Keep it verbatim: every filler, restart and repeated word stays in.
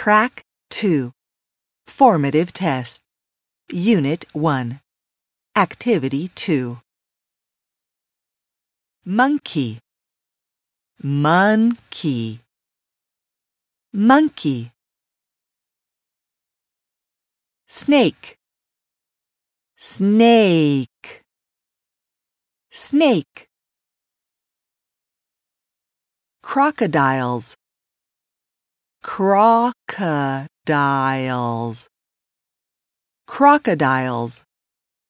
Track two. Formative Test. Unit one. Activity two. Monkey. Monkey. Monkey. Snake. Snake. Snake. Crocodiles. Crocodiles. Crocodiles.